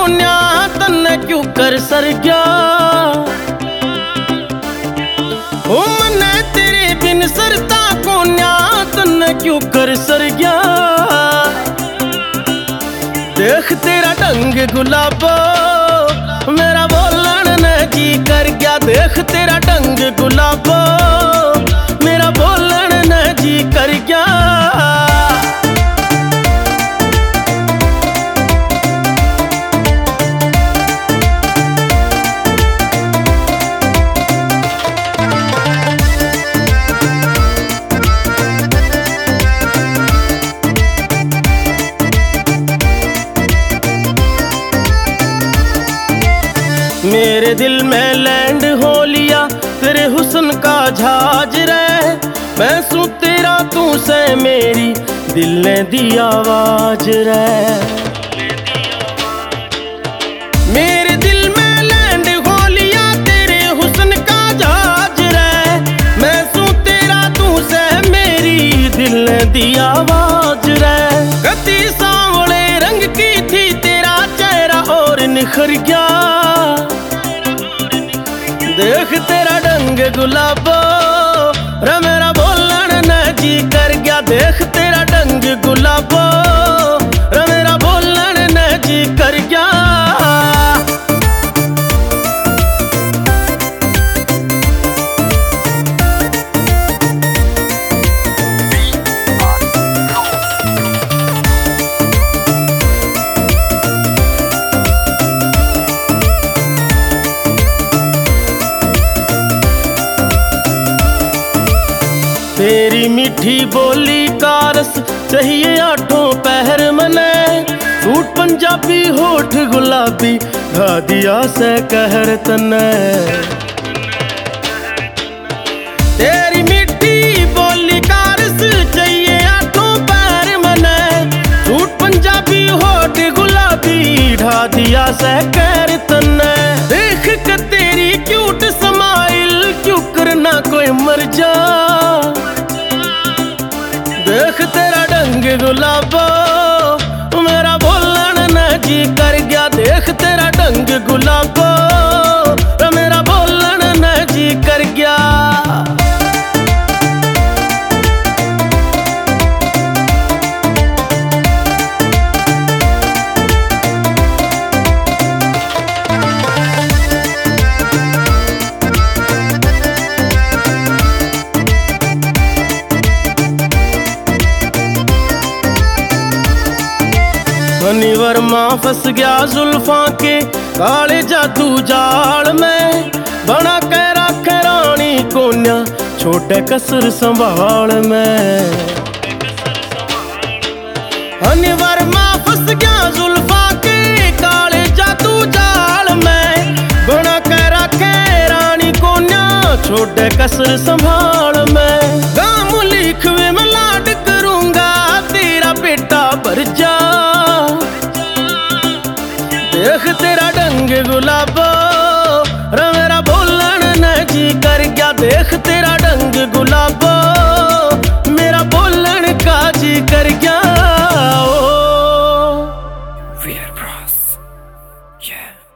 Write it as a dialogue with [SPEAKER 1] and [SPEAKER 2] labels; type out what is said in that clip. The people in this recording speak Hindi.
[SPEAKER 1] कोन्या तन्ने क्यों कर सर गया। ओ मन्ने तेरे बिन सरता कोन्या तन्ने क्यों कर सर गया। देख तेरा ढंग गुलाबो मेरा बोलन ने जी कर गया। देख तेरा ढंग गुलाबो मेरा बोलन ने जी कर गया। मेरे दिल में लैंड हो लिया तेरे हुस्न का जहाज रे। मैं सू तेरा तू से मेरी दिल ने दी आवाज रे। मेरे दिल में लैंड हो लिया तेरे हुस्न का जहाज रे। मैं सू तेरा तू से मेरी दिल ने दी आवाज रे। कति सांवले रंग की थी तेरा चेहरा और निखर गया। देख तेरा ढंग गुलाबो रे मेरा बोलन ने जी कर गया। देख तेरा ढंग गुलाबो रे मेरा बोलन ने जी कर गया। तेरी मीठी बोली का रस चाहिए आठों पहर मने। सूट पंजाबी होठ गुलाबी ढा दिया से कहर तने। तेरी मीठी बोली का रस चाहिए आठों पहर मने। सूट पंजाबी होठ गुलाबी ढा दिया से कहर तने। देख के तेरी क्यूट स्माइल क्यों करना कोई मर जा। देख तेरा ढंग गुलाबो मेरा बोलन ने जी कर गया। देख तेरा ढंग गुलाबो मेरा बोलन ने जी कर गया। हनी वर्मा फंस गया जुल्फां के काले जादू जाल में। बना के रख रानी कोन्या छोटे कसर संभाल में। हनी वर्मा फंस गया जुल्फां के काले जादू जाल में। बना के रखे रानी कोन्या छोटे कसर संभाल में। गाम लिख वे मैं लाड करूंगा तेरा बेटा भर जा। देख तेरा ढंग गुलाबो रे मेरा बोलन ने जी कर गया। देख तेरा ढंग गुलाबो मेरा बोलन का जी कर गया।
[SPEAKER 2] Weird Bros. Yeah.